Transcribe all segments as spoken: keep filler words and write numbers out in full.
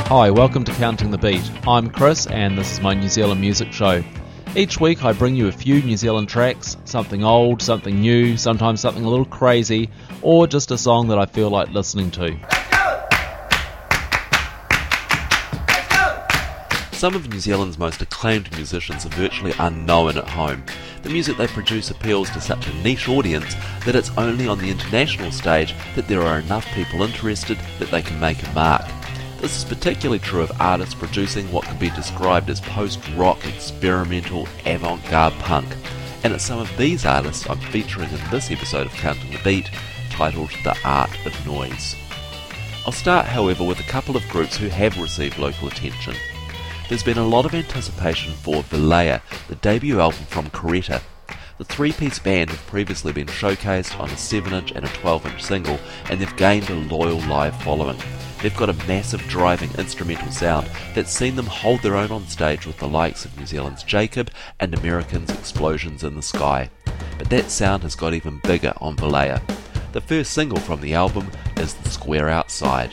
Hi, welcome to Counting the Beat. I'm Chris and this is my New Zealand music show. Each week I bring you a few New Zealand tracks, something old, something new, sometimes something a little crazy, or just a song that I feel like listening to. Some of New Zealand's most acclaimed musicians are virtually unknown at home. The music they produce appeals to such a niche audience that it's only on the international stage that there are enough people interested that they can make a mark. This is particularly true of artists producing what can be described as post-rock, experimental, avant-garde punk. And it's some of these artists I'm featuring in this episode of Counting the Beat, titled The Art of Noise. I'll start, however, with a couple of groups who have received local attention. There's been a lot of anticipation for Velea, the debut album from Coretta. The three-piece band have previously been showcased on a seven inch and a twelve inch single, and they've gained a loyal live following. They've got a massive driving instrumental sound that's seen them hold their own on stage with the likes of New Zealand's Jacob and Americans' Explosions in the Sky. But that sound has got even bigger on Velea. The first single from the album is The Square Outside.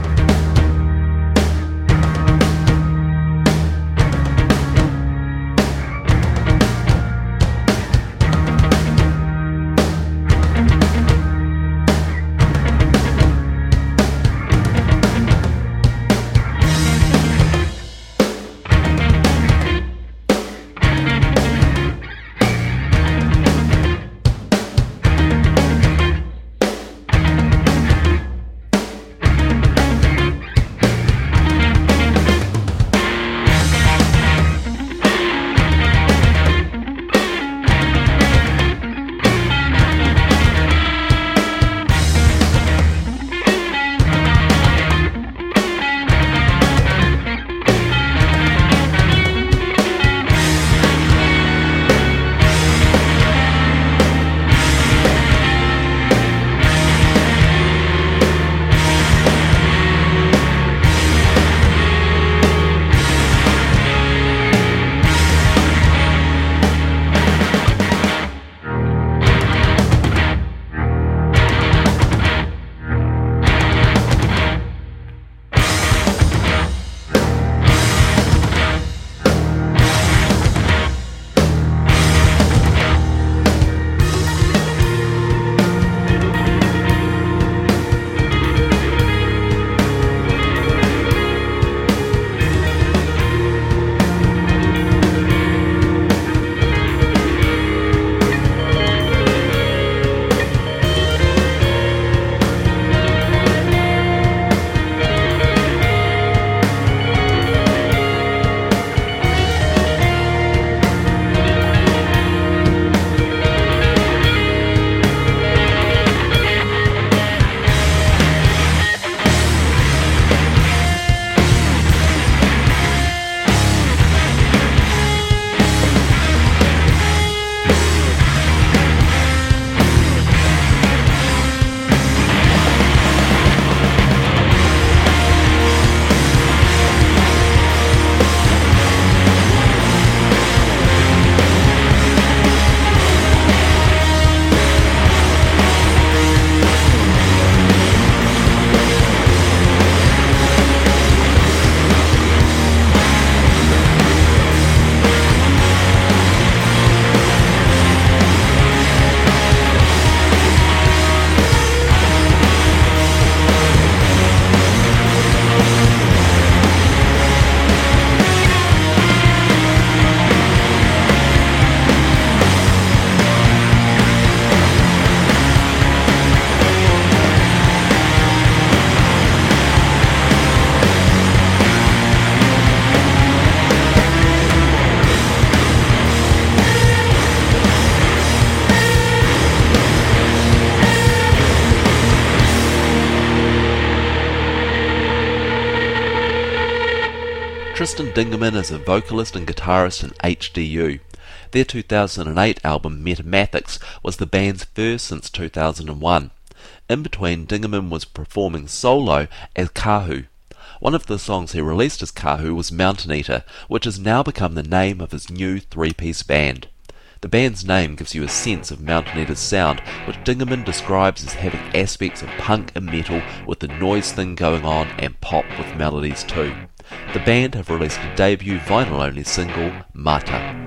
Tristan Dingerman is a vocalist and guitarist in H D U. Their two thousand eight album Metamatics was the band's first since two thousand one. In between, Dingerman was performing solo as Kahu. One of the songs he released as Kahu was Mountain Eater, which has now become the name of his new three-piece band. The band's name gives you a sense of Mountain Eater's sound, which Dingerman describes as having aspects of punk and metal with the noise thing going on and pop with melodies too. The band have released a debut vinyl-only single, Mata.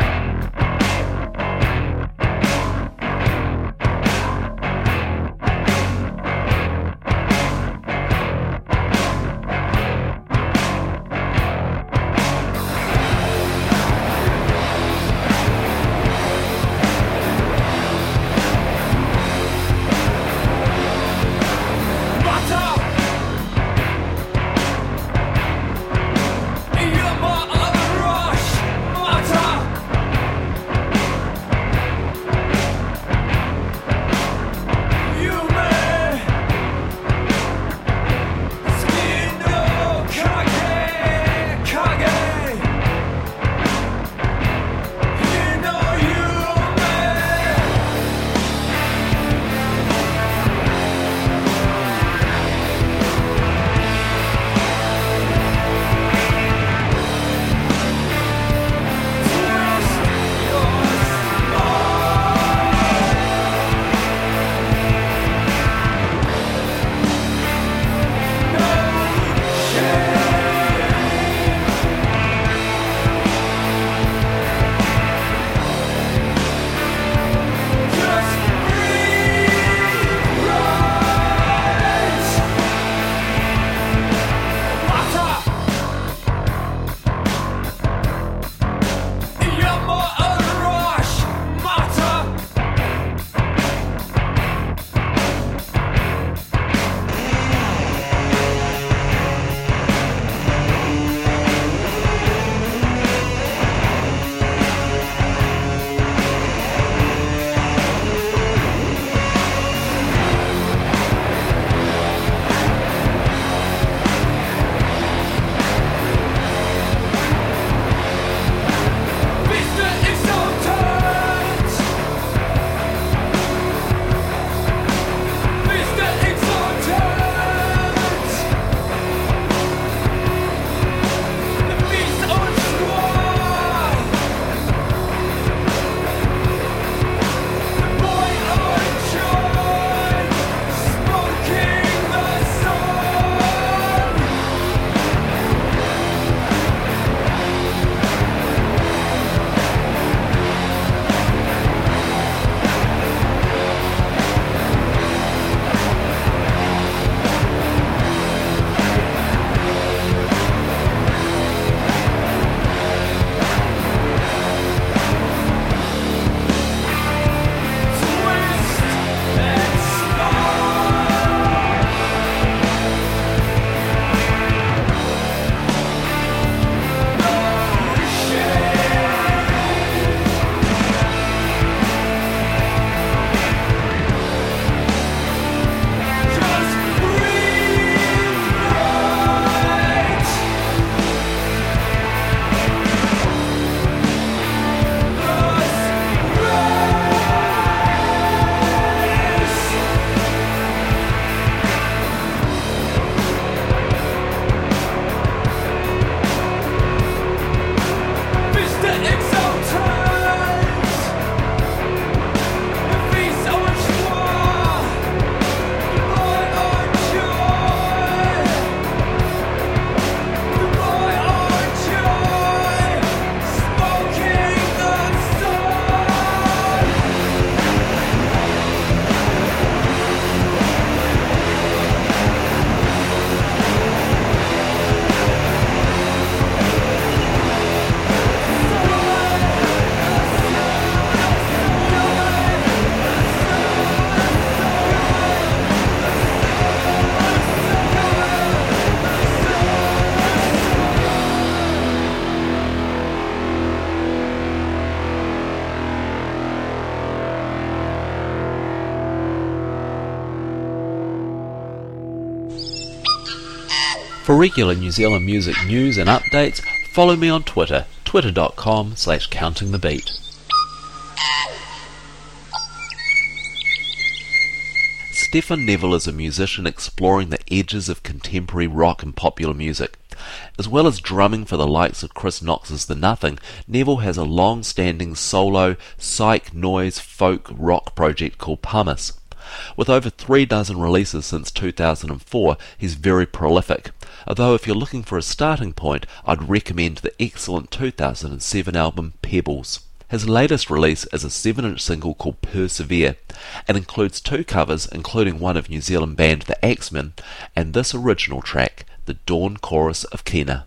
For regular New Zealand music news and updates, follow me on Twitter, twitter.com slash countingthebeat. Stefan Neville is a musician exploring the edges of contemporary rock and popular music. As well as drumming for the likes of Chris Knox's The Nothing, Neville has a long-standing solo, psych, noise, folk, rock project called Pumice. With over three dozen releases since two thousand four, he's very prolific, although if you're looking for a starting point, I'd recommend the excellent two thousand seven album Pebbles. His latest release is a seven-inch single called Persevere. It includes two covers, including one of New Zealand band The Axemen, and this original track, The Dawn Chorus of Kina.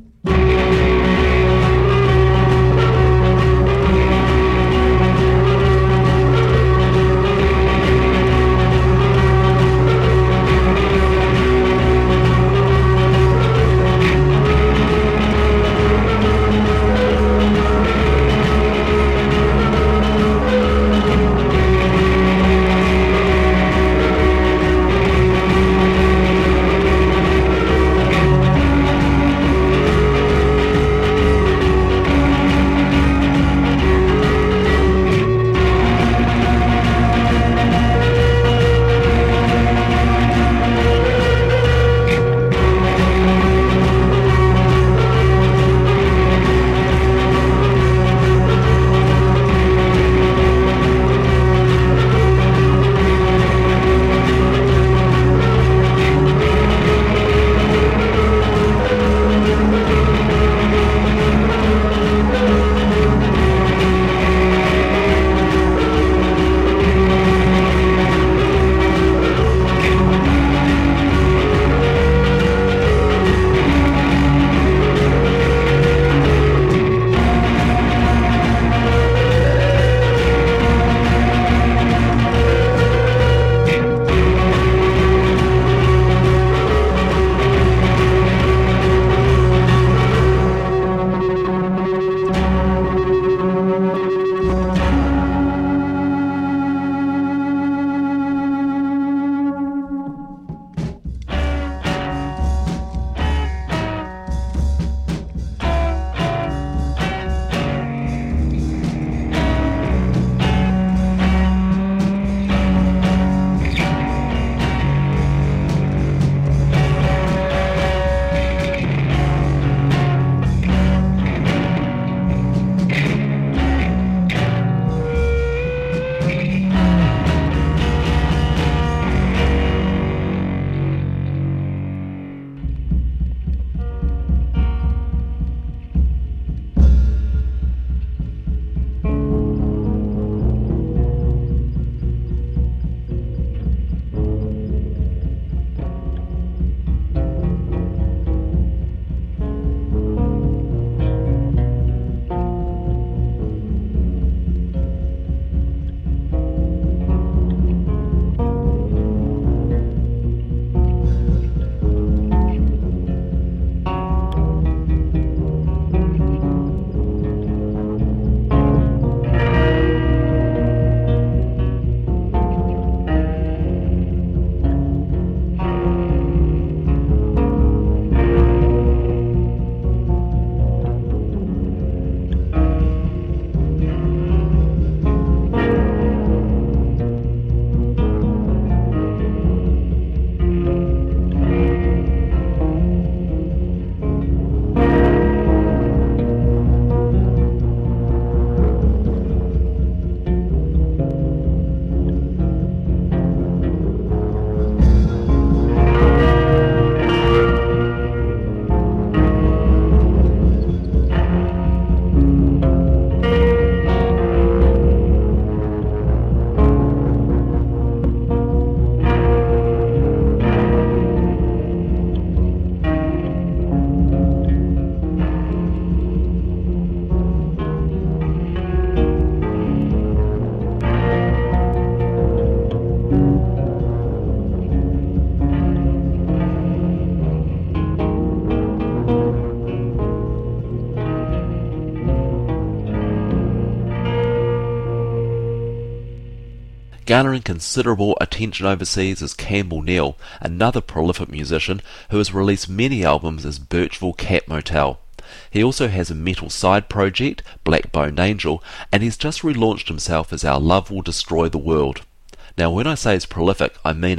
Garnering considerable attention overseas is Campbell Neal, another prolific musician who has released many albums as Birchville Cat Motel. He also has a metal side project, Black Boned Angel, and he's just relaunched himself as Our Love Will Destroy the World. Now when I say he's prolific, I mean it.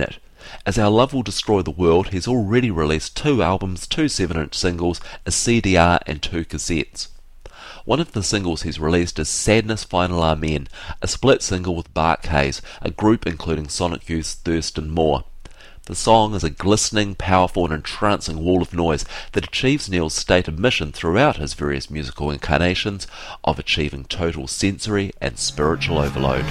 As Our Love Will Destroy the World, he's already released two albums, two seven inch singles, a C D R and two cassettes. One of the singles he's released is Sadness Final Amen, a split single with Barkhaze, a group including Sonic Youth's Thurston Moore. The song is a glistening, powerful and entrancing wall of noise that achieves Neil's stated mission throughout his various musical incarnations of achieving total sensory and spiritual overload.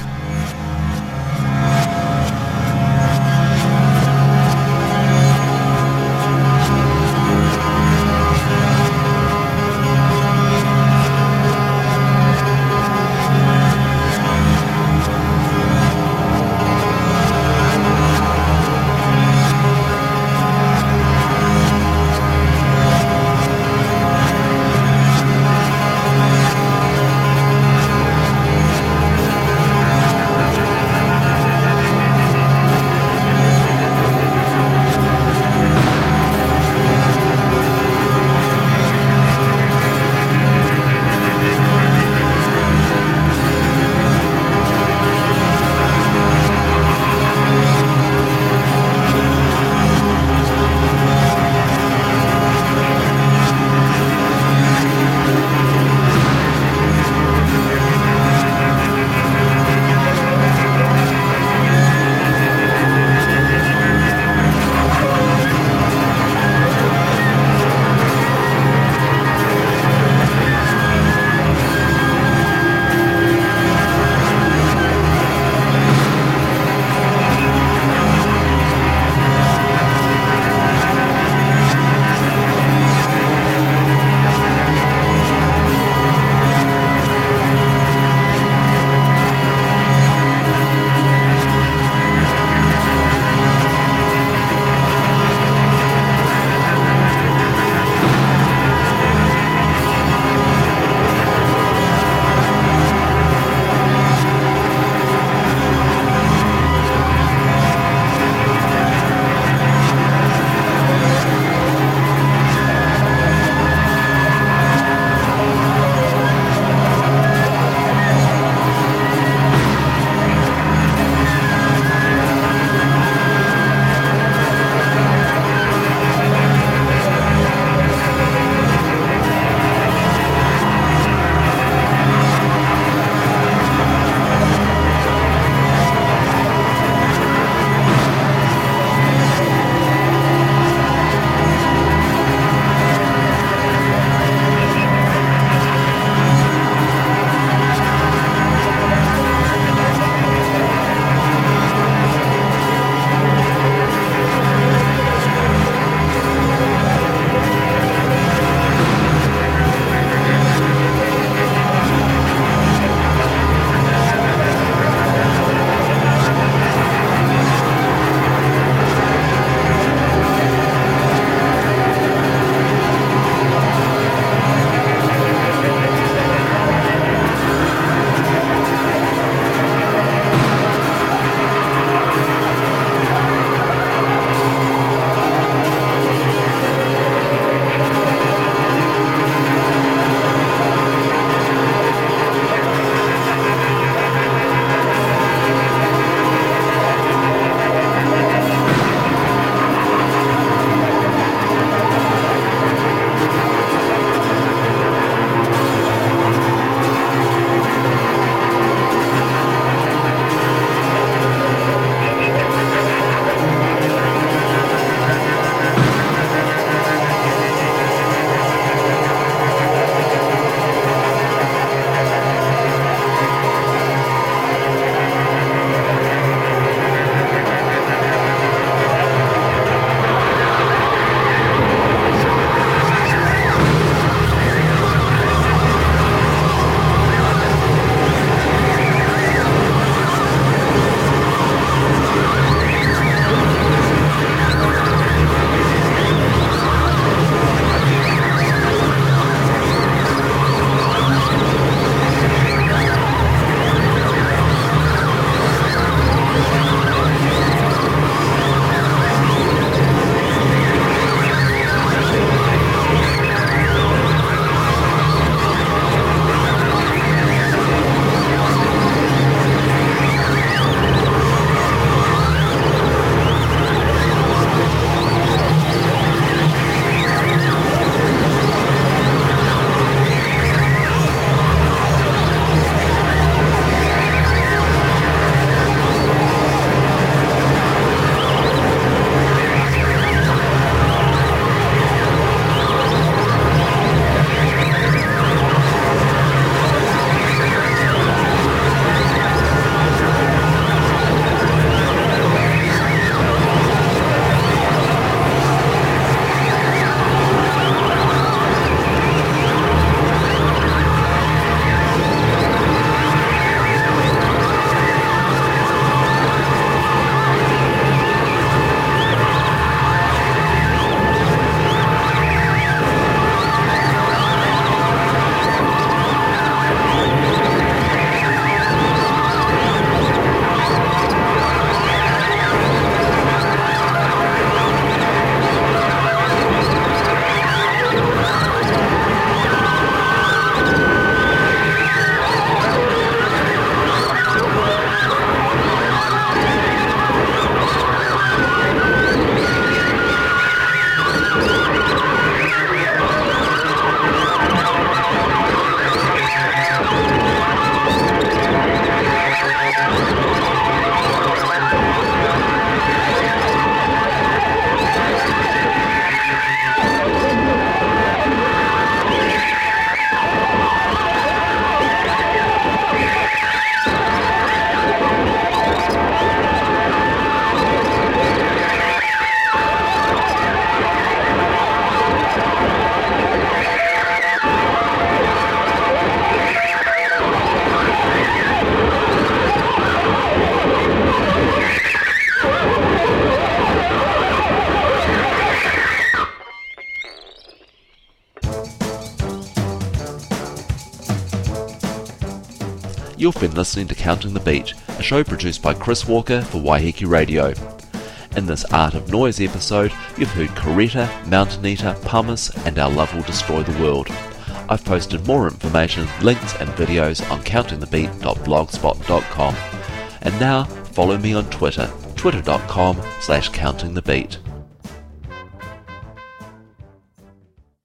You've been listening to Counting the Beat, a show produced by Chris Walker for Waiheke Radio. In this Art of Noise episode, you've heard Coretta, Mountain Eater, Pumice, and Our Love Will Destroy the World. I've posted more information, links and videos on counting the beat dot blogspot dot com. And now, follow me on Twitter, twitter dot com slash counting the beat.